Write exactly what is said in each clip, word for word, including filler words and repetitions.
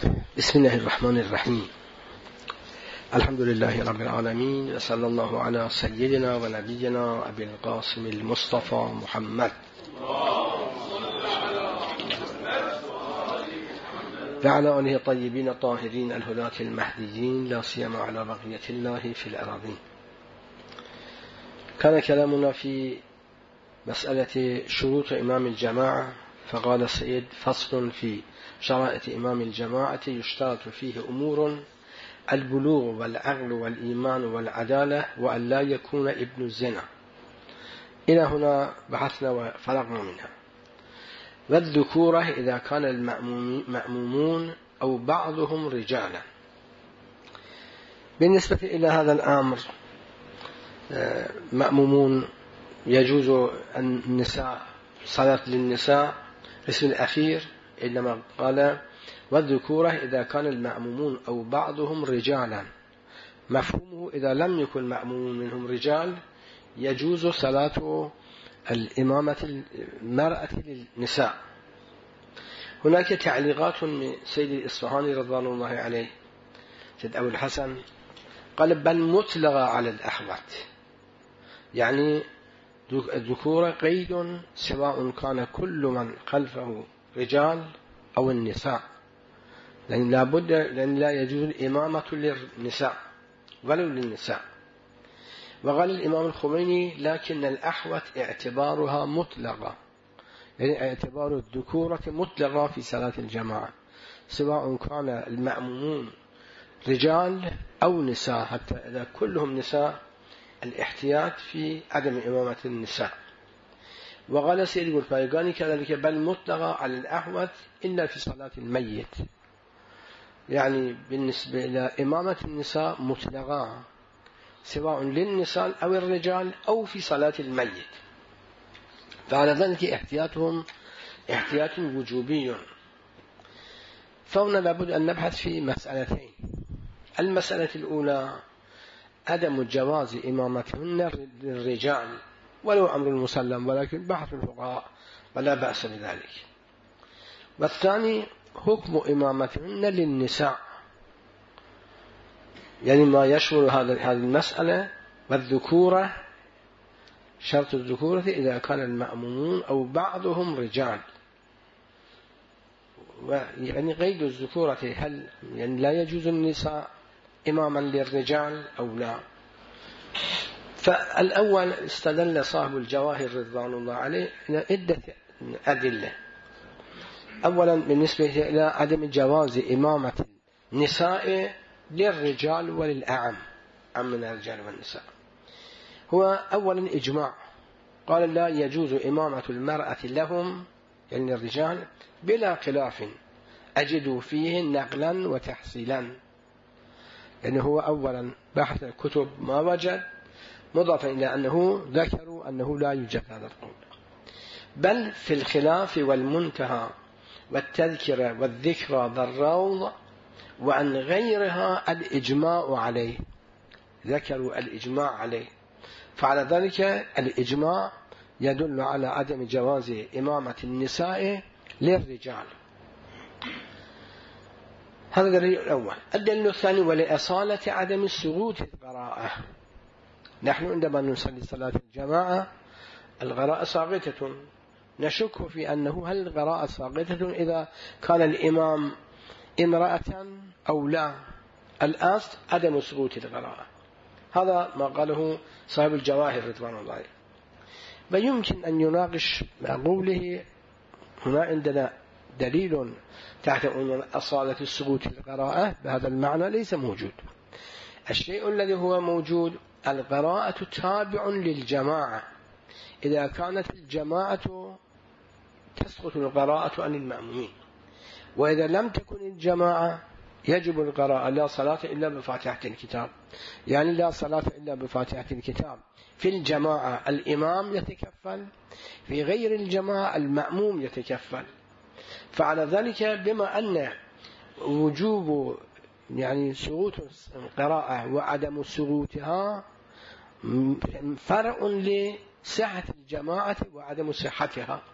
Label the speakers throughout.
Speaker 1: بسم الله الرحمن الرحيم. الحمد لله رب العالمين، وصلى الله على سيدنا ونبينا أبي القاسم المصطفى محمد وعلى آله الطيبين الطاهرين الهداة المهديين، لا سيما على بقية الله في الأراضين. كان كلامنا في مسألة شروط إمام الجماعة، فقال السيد: فصل في شرائط إمام الجماعة يشترط فيه أمور: البلوغ والعقل والإيمان والعدالة، وأن لا يكون ابن الزنا. إلى هنا بحثنا وفرغنا منها. والذكورة إذا كان المأمومون أو بعضهم رجالا. بالنسبة إلى هذا الأمر، مأمومون يجوز النساء صلاة للنساء اسم الأخير، إنما قال: والذكورة إذا كان المأمومون أو بعضهم رجالا. مفهومه إذا لم يكن مأموم منهم رجال يجوز صلاة الإمامة المرأة للنساء. هناك تعليقات من سيد الإصفهاني رضوان الله عليه، سيد أبو الحسن، قال: بل مطلقة على الأحوات، يعني الذكورة قيد سواء كان كل من خلفه رجال أو النساء، لأن لا بد لأن لا يجوز الإمامة للنساء ولو للنساء. وقال الإمام الخميني: لكن الأحوت اعتبارها مطلقة، يعني اعتبار الذكورة مطلقة في صلاة الجماعة سواء كان المأمومون رجال أو نساء، حتى إذا كلهم نساء الاحتياط في عدم إمامة النساء. وقال سيد الفايقاني كذلك: بل مطلقة على الأحوت إلا في صلاة الميت، يعني بالنسبة إلى إمامة النساء مطلقة سواء للنساء أو الرجال أو في صلاة الميت، فعلى ذلك احتياطهم احتياط وجوبي. فهنا لابد أن نبحث في مسألتين. المسألة الأولى عدم جواز إمامتهن للرجال ولو أمر المسلم، ولكن بحث الفقهاء ولا بأس بذلك. والثاني حكم إمامتهن للنساء، يعني ما يشمل هذه المسألة. والذكورة شرط الذكورة إذا كان المأمومون أو بعضهم رجال، يعني قيد الذكورة هل يعني لا يجوز النساء إماما للرجال أو لا؟ فالأول استدل صاحب الجواهر رضوان الله عليه إلى عدة أدلة. أولا بالنسبة إلى عدم جواز إمامة النساء للرجال وللأعم عم من الرجال والنساء، هو أولا إجماع، قال: لا يجوز إمامة المرأة لهم يعني الرجال بلا خلاف أجد فيه نقلا وتحصيلا. يعني هو أولا بحث الكتب ما وجد، مضافا إلى أنه ذكروا أنه لا يوجد هذا القول، بل في الخلاف والمنتهى والتذكرة والذكرى ذا الروض وعن غيرها الإجماع عليه، ذكروا الإجماع عليه. فعلى ذلك الإجماع يدل على عدم جواز إمامة النساء للرجال. هذا الدليل الأول. الدليل الثاني: ولأصالة عدم سقوط القراءة. نحن عندما نصلي صلاة الجماعة القراءة ساقطة، نشك في أنه هل القراءة ساقطة إذا كان الإمام امرأة أو لا. الأصل عدم سقوط القراءة، هذا ما قاله صاحب الجواهر رضوان الله عليه. ويمكن أن يناقش مع قوله هنا عندنا دليل تحت عنوان أصالة السقوط القراءة بهذا المعنى ليس موجود. الشيء الذي هو موجود القراءة تابع للجماعة، إذا كانت الجماعة تسقط القراءة عن المأمومين، وإذا لم تكن الجماعة يجب القراءة. لا صلاة إلا بفاتحة الكتاب، يعني لا صلاة إلا بفاتحة الكتاب. في الجماعة الإمام يتكفل، في غير الجماعة المأموم يتكفل. فعلى ذلك بما أن وجوب يعني سقوط القراءة وعدم سقوطها فرع لصحة الجماعة وعدم صحتها،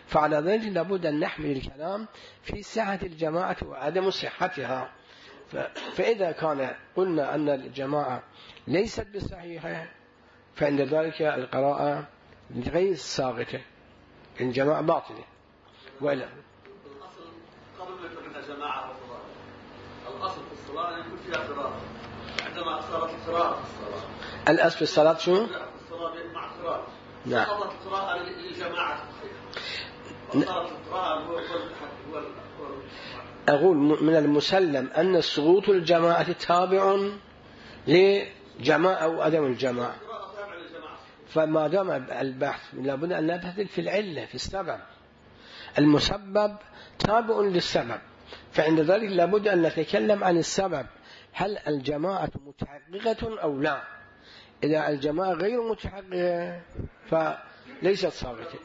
Speaker 1: فعلى ذلك لابد أن نحمل الكلام في صحة الجماعة وعدم صحتها. فإذا كان قلنا أن الجماعة ليست بصحيحة فعند ذلك القراءة غير ساغتة، الجماعة باطلة. وإلا
Speaker 2: الأصل قبل ما يكون جماعة وصلاة، الأصل في الصلاة أن يكون فيها قراءة. عندما صارت القراءة في الصلاة،
Speaker 1: الأصل في الصلاة شو؟
Speaker 2: في الصلاة مع قراءة.
Speaker 1: نعم.
Speaker 2: صارت القراءة للجماعة صارت القراءة هو هو
Speaker 1: أقول من المسلم أن سقوط الجماعة تابع لجماعة أو عدم الجماعة، فما دام البحث لابد أن نبحث في العلة في السبب، المسبب تابع للسبب، فعند ذلك لابد أن نتكلم عن السبب، هل الجماعة متحققة أو لا؟ إذا الجماعة غير متحققة فليست صاغتة.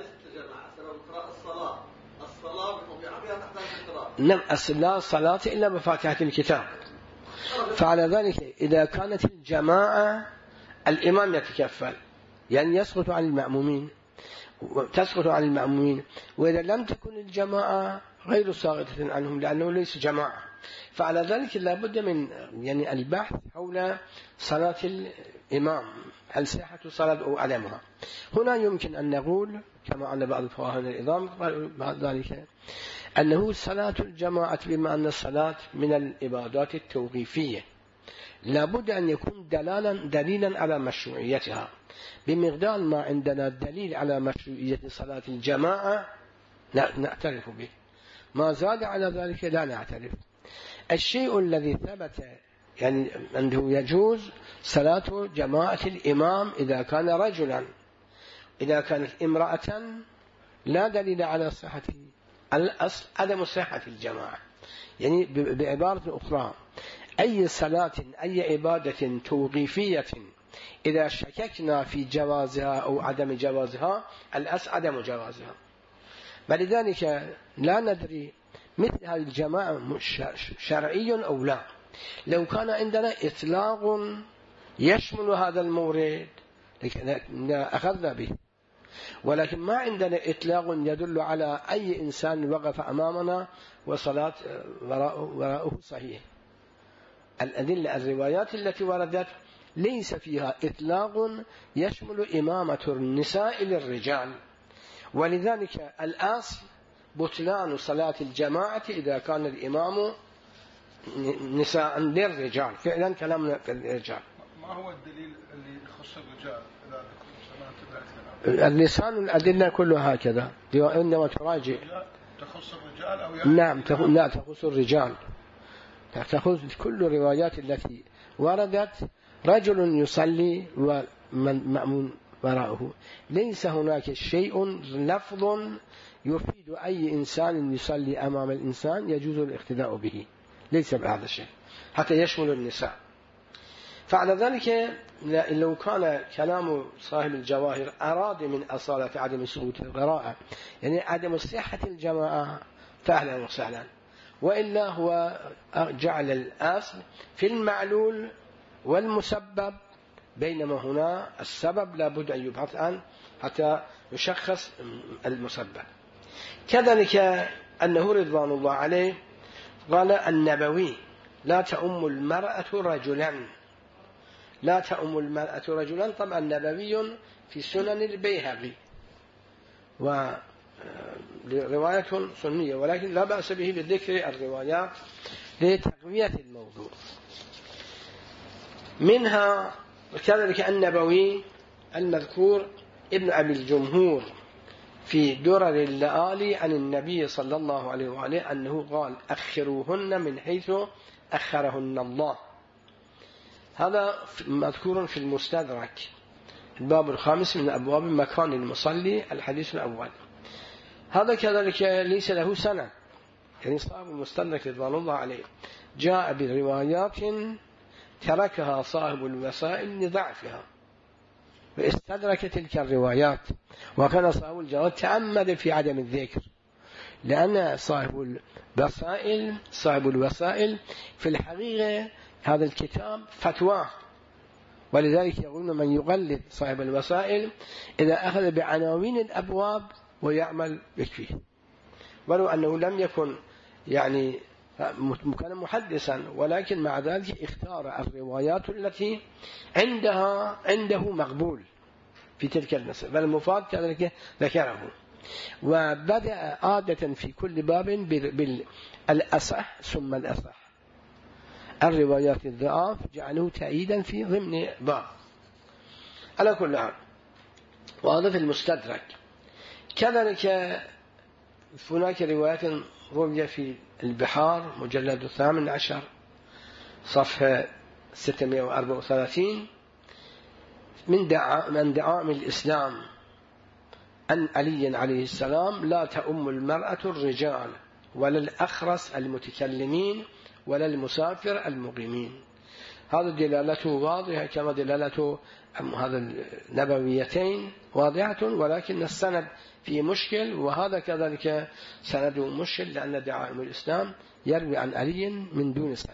Speaker 1: نعم، لا صلاة إلا بفاتحة الكتاب. فعلى ذلك إذا كانت الجماعة الإمام يتكفل يعني يسقط عن المأمومين تسقط عن المأمومين، وإذا لم تكن الجماعة غير ساقطة عنهم لأنه ليس جماعة، فعلى ذلك لابد من يعني البحث حول صلاة الإمام، هل صحة صلاة أو عدمها. هنا يمكن أن نقول كما أن بعض الفقهاء العظام بعد ذلك أنه صلاة الجماعة بما أن الصلاة من العبادات التوقيفية لابد أن يكون دلالا دليلا على مشروعيتها، بمقدار ما عندنا دليل على مشروعية صلاة الجماعة نعترف به، ما زاد على ذلك لا نعترف. الشيء الذي ثبت يعني أنه يجوز صلاة جماعة الإمام إذا كان رجلا، إذا كانت امرأة لا دليل على صحته، الأصل عدم صحة الجماعة. يعني بعبارة أخرى أي صلاة أي عبادة توقيفية إذا شككنا في جوازها أو عدم جوازها الأصل عدم جوازها، فلذلك لا ندري مثل هذه الجماعة شرعي أو لا. لو كان عندنا إطلاق يشمل هذا المورد أخذنا به، ولكن ما عندنا إطلاق يدل على أي إنسان وقف أمامنا وصلاة وراءه صحيح. الأدلة الروايات التي وردت ليس فيها إطلاق يشمل إمامة النساء للرجال، ولذلك الأصل بطلان صلاة الجماعة إذا كان الإمام نساء للرجال. فعلا كلامنا في الرجال.
Speaker 3: ما هو الدليل اللي يخص الرجال؟
Speaker 1: اللسان الأدلة كلها هكذا إنما تراجع
Speaker 3: تخص الرجال أو يعني
Speaker 1: نعم تخ... لا تخص الرجال، تخص كل الروايات التي وردت رجل يصلي ومن مأمون وراءه، ليس هناك شيء لفظ يفيد أي إنسان يصلي أمام الإنسان يجوز الاقتداء به، ليس بهذا الشيء حتى يشمل النساء. فعلى ذلك لو كان كلام صاحب الجواهر أراد من أصالة عدم سقوط القراءة يعني عدم صحة الجماعة فأهلا وسهلا، وإلا هو جعل الأصل في المعلول والمسبب، بينما هنا السبب لابد أن يبحث عنه حتى يشخص المسبب. كذلك أنه رضوان الله عليه قال النبوي لا تؤم المرأة رجلا، لا تؤم المرأة رجلا. طبعا النبوي في سنن البيهقي ورواية سنية، ولكن لا بأس به بذكر الروايات لتقوية الموضوع. منها كذلك النبوي المذكور ابن أبي الجمهور في درر اللآلي عن النبي صلى الله عليه وآله أنه قال أخروهن من حيث أخرهن الله. هذا مذكور في المستدرك الباب الخامس من أبواب مكان المصلي الحديث الأول. هذا كذلك ليس له سنة، يعني صاحب المستدرك رضوان الله عليه جاء بروايات تركها صاحب الوسائل لضعفها واستدرك تلك الروايات، وكان صاحب الجواد تعمد في عدم الذكر، لأن صاحب الوسائل صاحب الوسائل في الحقيقة هذا الكتاب فتواه، ولذلك يقولون من يقلد صاحب الوسائل إذا أخذ بعناوين الأبواب ويعمل يكفيه، ولو أنه لم يكن يعني كان محدثا، ولكن مع ذلك اختار الروايات التي عندها عنده مقبول في تلك المسألة، بل المفاد كذلك ذكره. وبدأ عادة في كل باب بالأصح ثم الأصح، الروايات الضعاف جعله تأييدا في ضمن باب. على كل حال، وهذا في المستدرك. كذلك هناك روايات روية في البحار مجلد الثامن عشر صفحة ستمائة وأربعة وثلاثين من دعاء من دعائم الإسلام أن علي عليه السلام لا تؤم المرأة الرجال ولا الأخرس المتكلمين ولا المسافر المقيمين. هذا دلالته واضحة كما دلالته هذا النبويتين واضحة، ولكن السند فيه مشكل، وهذا كذلك سنده مشكل لأن دعائم الإسلام يروي عن علي من دون سند.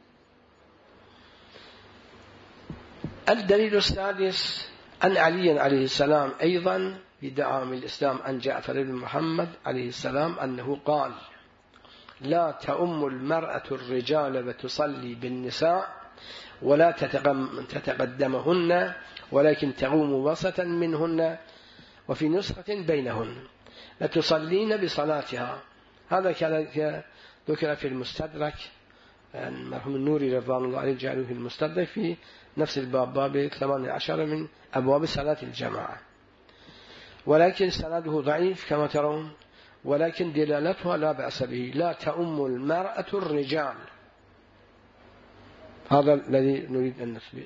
Speaker 1: الدليل السادس أن علي عليه السلام أيضا في دعائم الإسلام عن جعفر بن محمد عليه السلام أنه قال: لا تؤم المرأة الرجال وتصلي بالنساء ولا تتقدمهن ولكن تقوم وسطا منهن وفي نسخة بينهن لتصلين بصلاتها. هذا كذلك ذكر في المستدرك، مرحوم النوري رضوان الله عليه جعله في المستدرك في نفس الباب، باب ثمانية عشر من أبواب صلاة الجماعة، ولكن سنده ضعيف كما ترون، ولكن دلالتها لا بأس به. لا تؤم المرأة الرجال، هذا الذي نريد أن نثبت.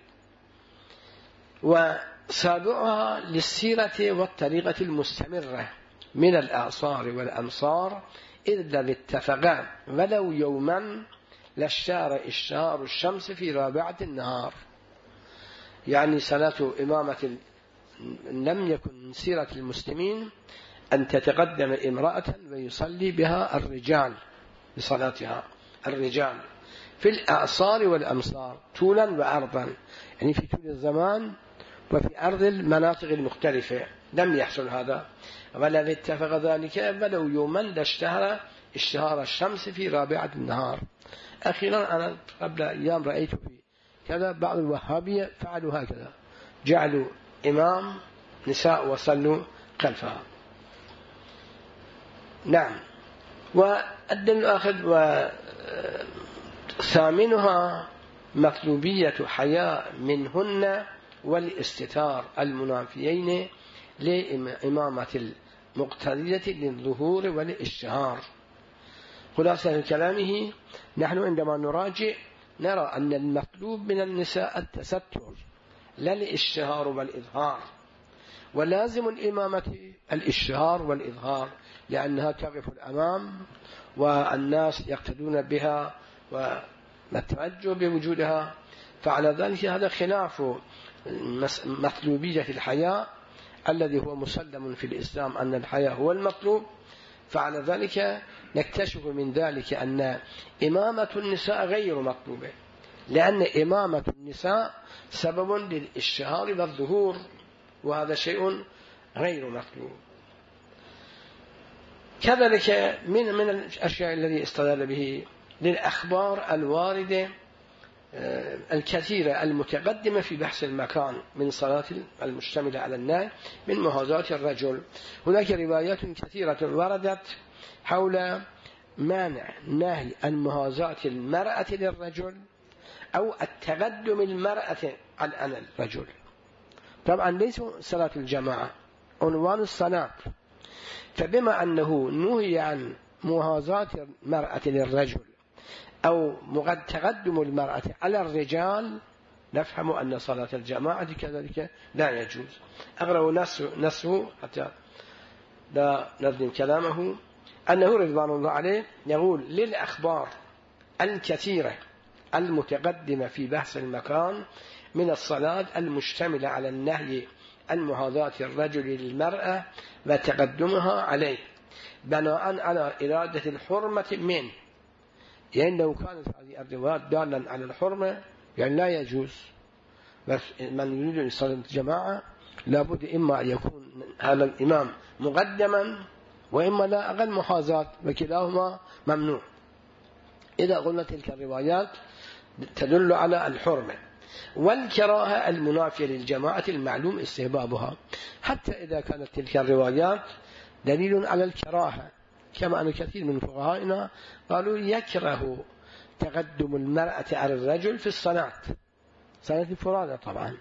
Speaker 1: وسابعها للسيرة والطريقة المستمرة من الأعصار والأمصار، إذ لو اتفقا ولو يوما لاشتار إشتار الشمس في رابعة النهار. يعني صلاة إمامة لم يكن من سيرة المسلمين أن تتقدم امرأة ويصلي بها الرجال بصلاتها، الرجال في الأعصار والأمصار طولا وعرضا، يعني في طول الزمان وفي أرض المناطق المختلفة لم يحصل هذا. ولو اتفق ذلك ولو يوما لاشتهر اشتهار الشمس في رابعة النهار. أخيرا أنا قبل أيام رأيت في كذا بعض الوهابية فعلوا هكذا، جعلوا إمام نساء وصلوا خلفها. نعم. والدليل الآخر وثامنها مطلوبية حياء منهن والاستتار المنافيين لإمامة المقتدية للظهور والاشتهار. خلاصة كلامه، نحن عندما نراجع نرى أن المطلوب من النساء التستر لا الاشتهار والإظهار، ولازم الإمامة الاشتهار والإظهار لأنها تقف الأمام والناس يقتدون بها ونتوجه بوجودها. فعلى ذلك هذا خلاف مطلوبية الحياء الذي هو مسلم في الإسلام أن الحياء هو المطلوب. فعلى ذلك نكتشف من ذلك أن إمامة النساء غير مطلوبة، لأن إمامة النساء سبب للاشتهار والظهور، وهذا شيء غير مطلوب. كذلك من من الأشياء الذي استدل به للأخبار الواردة الكثيرة المتقدمة في بحث المكان من صلاة المشتملة على النهي من مهازات الرجل. هناك روايات كثيرة وردت حول مانع نهي عن مهازات المرأة للرجل أو التقدم المرأة عن الرجل. طبعا ليس صلاة الجماعة عنوان الصلاة، فبما أنه نهي عن مهازات المرأة للرجل أو تقدم المرأة على الرجال، نفهم أن صلاة الجماعة كذلك لا يجوز. أقرأ نصه حتى لا نظلم كلامه، أنه رضوان الله عليه يقول: للأخبار الكثيرة المتقدمة في بحث المكان من الصلاة المشتملة على النهي عن مهازات الرجل للمرأة وتقدمها عليه بناء على إرادة الحرمة منه، يعني لو كانت هذه الروايات دالا على الحرمة يعني لا يجوز، بس من يريد صلاة الجماعة لابد إما أن يكون هذا الإمام مقدما وإما لا أقل محاذاة، وكلاهما ممنوع. إذا قلنا تلك الروايات تدل على الحرمة والكراهة المنافية للجماعة المعلوم استحبابها، حتى إذا كانت تلك الروايات دليل على الكراهة، كما أن كثير من فقهائنا قالوا يكره تقدم المرأة على الرجل في الصلاة، صلاة الفرادى طبعا،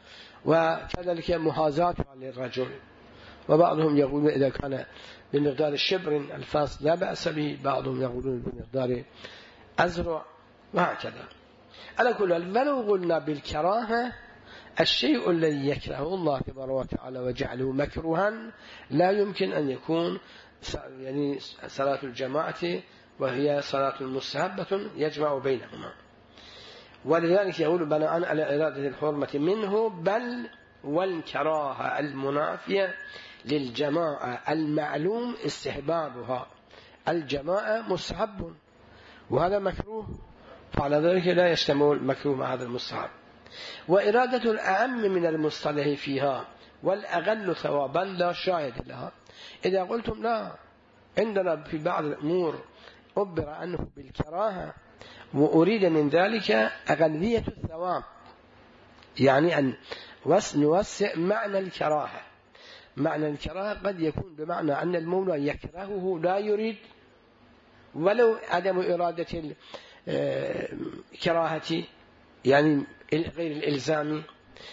Speaker 1: وكذلك محاذاتها للرجل. وبعضهم يقول إذا كان بمقدار الشبر الفاس لا بأس به، بعضهم يقولون بمقدار أزرع، وهكذا. على كل حال، ولو قلنا بالكراهة الشيء الذي يكرهه الله تبارك وتعالى وجعله مكروها لا يمكن أن يكون يعني صلاة الجماعة، وهي صلاة مستحبة يجمع بينهما. ولذلك يقول بناء على إرادة الحرمة منه بل والكراهة المنافية للجماعة المعلوم استحبابها. الجماعة مستحب وهذا مكروه، فعلى ذلك لا يشتمل مكروه مع هذا المستحب. وإرادة الأعم من المصطلح فيها والأقل ثوابا لا شاهد لها. إذا قلتم لا، عندنا في بعض الأمور أبر عنه بالكراهة وأريد من ذلك أقلية الثواب، يعني أن نوسع معنى الكراهة. معنى الكراهة قد يكون بمعنى أن المولى يكرهه لا يريد، ولو عدم إرادة الكراهة يعني غير الإلزامي،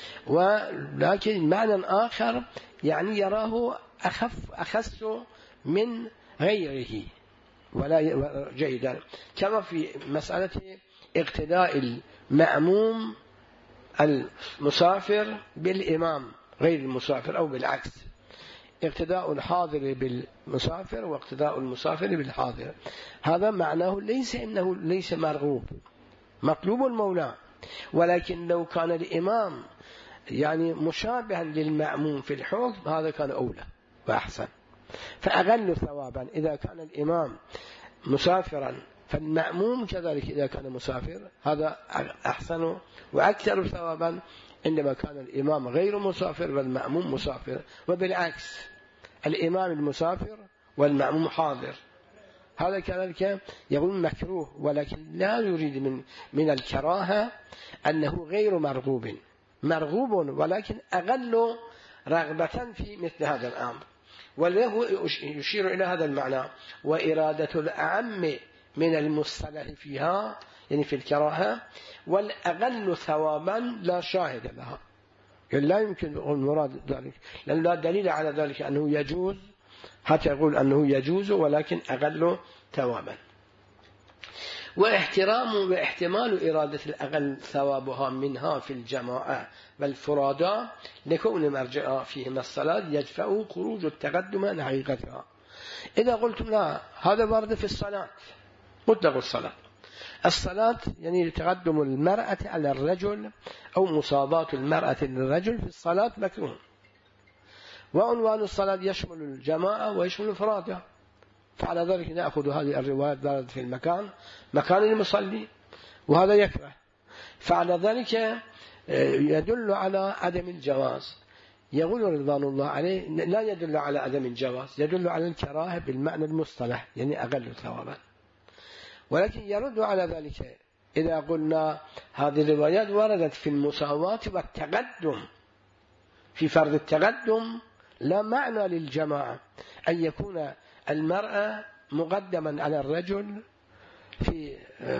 Speaker 1: ولكن معنى آخر يعني يراه أخف أخص من غيره ولا جيدا، كما في مسألة اقتداء المأموم المسافر بالإمام غير المسافر، أو بالعكس، اقتداء الحاضر بالمسافر واقتداء المسافر بالحاضر. هذا معناه ليس إنه ليس مرغوب، مطلوب المولى، ولكن لو كان الإمام يعني مشابها للمأموم في الحكم هذا كان أولى وأحسن. فأقل ثوابا إذا كان الإمام مسافرا، فالمأموم كذلك إذا كان مسافر، هذا أحسن وأكثر ثوابا عندما كان الإمام غير مسافر والمأموم مسافر، وبالعكس الإمام المسافر والمأموم حاضر. هذا كذلك يقول مكروه، ولكن لا يريد من من الكراهة أنه غير مرغوب، مرغوب ولكن أقل رغبة في مثل هذا الأمر. وله يشير إلى هذا المعنى: وإرادة الأعم من المصطلح فيها، يعني في الكراهة، والأقل ثوابا لا شاهد لها. يعني لا يمكن المراد ذلك، لأن لا دليل على ذلك أنه يجوز حتى يقول أنه يجوز ولكن أقل ثوابا. واحترام واحتمال إرادة الأقل ثوابها منها في الجماعة والفرادى لكون مرجع فيهما الصلاة يدفع خروج التقدم عن حقيقتها. إذا قلتم لا، هذا ورد في الصلاة، مطلق الصلاة. الصلاة يعني تقدم المرأة على الرجل أو مصاباة المرأة للرجل في الصلاة مكروه. وعنوان الصلاة يشمل الجماعة ويشمل الفرادى، فعلى ذلك نأخذ هذه الروايات ذلك في المكان مكان المصلي، وهذا يكره. فعلى ذلك يدل على عدم الجواز. يقول رضوان الله عليه لا يدل على عدم الجواز، يدل على الكراهة بالمعنى المصطلح، يعني أقل ثوابا. ولكن يرد على ذلك إذا قلنا هذه الروايات وردت في المساواة والتقدم، في فرض التقدم لا معنى للجماعة أن يكون المرأة مقدما على الرجل، في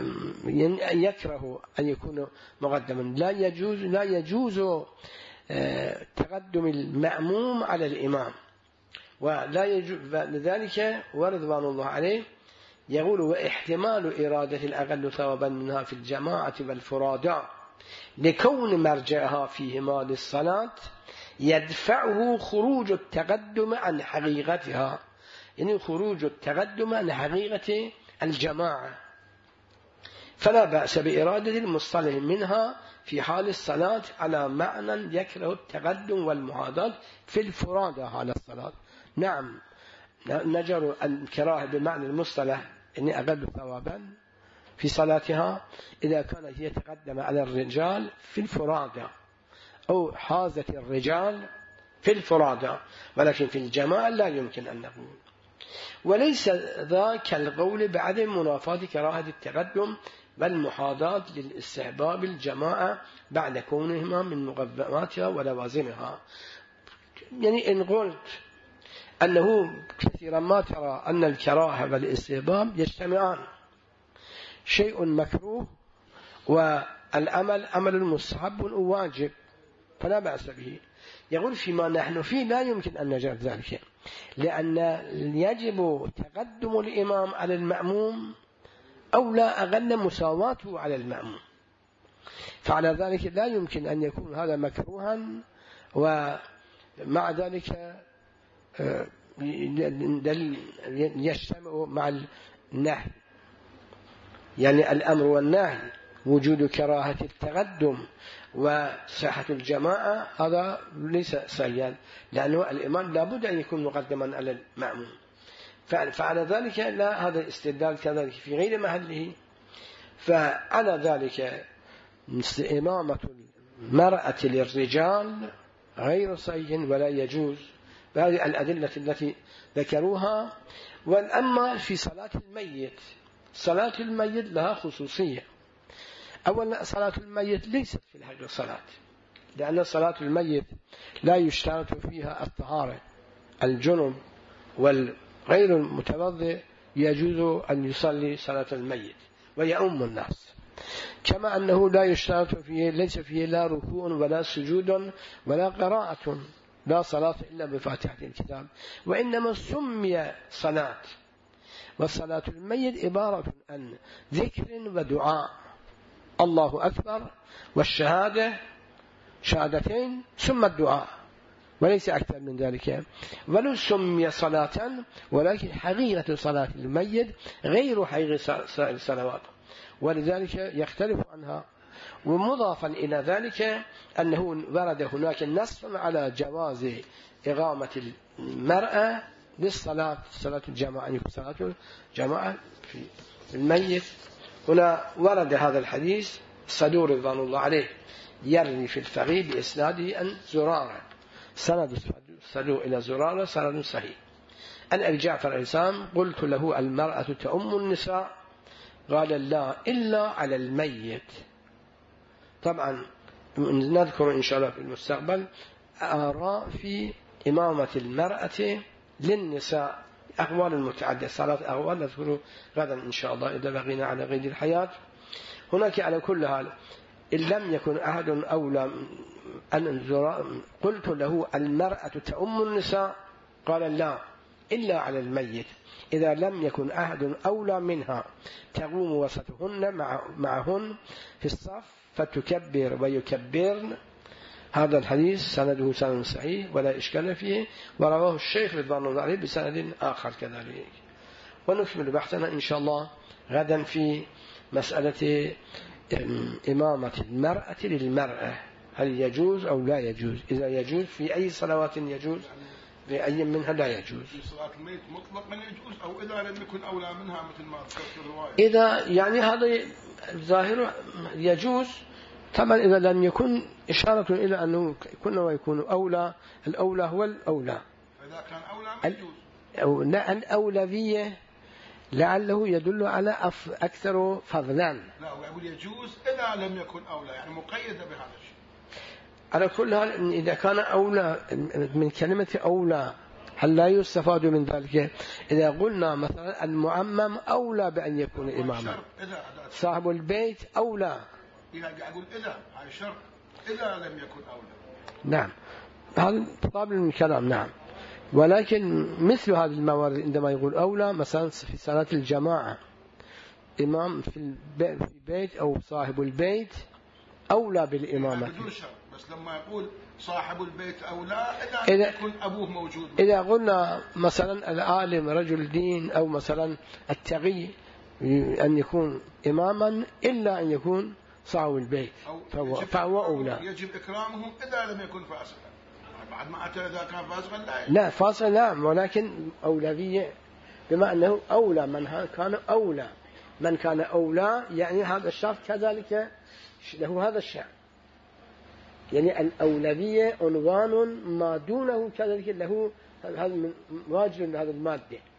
Speaker 1: يكره أن يكون مقدما. لا يجوز لا يجوز تقدم المأموم على الإمام، ولا يجوز. لذلك ورضوان الله عليه يقول: واحتمال إرادة الأقل ثوابا منها في الجماعة والفرادى لكون مرجعها فيهما للصلاة يدفعه خروج التقدم عن حقيقتها، يعني خروج التقدم عن حقيقة الجماعة. فلا بأس بإرادة المصطلح منها في حال الصلاة على معنى يكره التقدم والمعاداة في الفرادى على الصلاة. نعم، نجر الكراهة بمعنى المصطلح إني أقل ثوابا في صلاتها إذا كانت هي تقدم على الرجال في الفرادى، أو حازت الرجال في الفرادى، ولكن في الجماعة لا يمكن أن نقول. وليس ذاك القول بعدم منافاة كراهة التقدم والمحاذاة للاستحباب الجماعة بعد كونهما من مقدماتها ولوازمها. يعني إن قلت أنه كثيرا ما ترى أن الكراهة والاستحباب يجتمعان، شيء مكروه والأمل أمل مستحب وواجب فلا بأس به، يقول فيما نحن فيه لا يمكن أن نجعل ذلك، لأن يجب تقدم الإمام على المأموم أو لا أقل مساواته على المأموم، فعلى ذلك لا يمكن أن يكون هذا مكروها ومع ذلك يجتمع مع النهي. يعني الأمر والنهي وجود كراهة التقدم وصحة الجماعة هذا ليس سيئا، لأنه الإمام لابد أن يكون مقدما على المأموم، فعلى ذلك لا هذا استدلال كذلك في غير محله. فعلى ذلك إمامة المرأة للرجال غير صحيح ولا يجوز، وهذه الأدلة التي ذكروها. وأما في صلاة الميت، صلاة الميت لها خصوصية. أولا صلاة الميت ليست في الحج الصلاة، لأن صلاة الميت لا يشترط فيها الطهارة، الجنب والغير المتوضئ يجوز أن يصلي صلاة الميت ويؤم الناس، كما أنه لا يشترط فيه، ليس فيه لا ركوع ولا سجود ولا قراءة، لا صلاة إلا بفاتحة الكتاب، وإنما سمي صلاة. والصلاة الميت عبارة عن ذكر ودعاء، الله أكبر والشهادة شهادتين ثم الدعاء، وليس أكثر من ذلك. ولو سمي صلاة، ولكن حقيقة صلاة الميت غير حقيقة الصلوات، ولذلك يختلف عنها. ومضافا إلى ذلك أنه ورد هناك نص على جواز إقامة المرأة للصلاة، صلاة الجماعة، صلاة الجماعة في الميت. هنا ورد هذا الحديث صدور رضوان الله عليه يروي في الفقيه بإسناده أن زرارة، سند صدور إلى زرارة سند صحيح. أن أبي جعفر الإسلام قلت له المرأة تؤم النساء؟ قال لا إلا على الميت. طبعا نذكر إن شاء الله في المستقبل آراء في إمامة المرأة للنساء، أقوال المتعددة، صلاة أقوال نذكره غدا إن شاء الله إذا بقينا على قيد الحياة. هناك على كل حال إن لم يكن أحد أولى أن قلت له المرأة تؤم النساء؟ قال لا إلا على الميت، إذا لم يكن أحد أولى منها تقوم وسطهن مع معهن في الصف فتكبر ويكبرن. هذا الحديث سنده سند صحيح ولا إشكال فيه، ورواه الشيخ رضوان الله عليه بسند آخر كذلك. ونكمل بحثنا إن شاء الله غدا في مسألة إمامة المرأة للمرأة، هل يجوز أو لا يجوز؟ إذا يجوز في أي صلوات يجوز، في أي منها لا يجوز؟
Speaker 3: في صلاة الميت مطلقا يجوز، أو إذا لم يكن أولى منها مثل ما ذكرت في الرواية.
Speaker 1: إذا يعني هذا ظاهر يجوز طبعا، إذا لم يكن إشارة إلى أنه يكون ويكون أولى، الأولى هو الأولى.
Speaker 3: فإذا كان أولى ما يجوز.
Speaker 1: أو الأولوية لعله يدل على أكثر فضلا.
Speaker 3: لا، هو يقول يجوز إذا لم يكن أولى، يعني مقيدة بهذا الشيء.
Speaker 1: على كل حال إذا كان أولى من كلمة أولى هل لا يستفاد من ذلك؟ إذا قلنا مثلا المعمم أولى بأن يكون إماما، صاحب البيت أولى.
Speaker 3: يقول إذا هذا شرط، إذا لم يكن أولى.
Speaker 1: نعم، هذا قابل من الكلام. نعم، ولكن مثل هذه الموارد عندما يقول أولى، مثلا في صلاة الجماعة إمام في البيت أو صاحب البيت أولى بالإمامة.
Speaker 3: بدون شرط، بس لما يقول صاحب البيت أولى إذا,
Speaker 1: إذا
Speaker 3: يكون أبوه موجود.
Speaker 1: إذا قلنا مثلا العالم رجل دين، أو مثلا التقي أن يكون إماما إلا أن يكون صاحب البيت فهو, فهو أولى.
Speaker 3: يجب إكرامهم إذا لم يكن فاسقا، بعد ما أتى إذا كان فاسقا لا يجب.
Speaker 1: لا فاسقا لا، ولكن أولوية بما أنه أولى من كان أولى، من كان أولى يعني هذا الشرط كذلك له هذا الشأن. يعني الأولوية عنوان ما دونه كذلك له هذا واجب هذا المادة.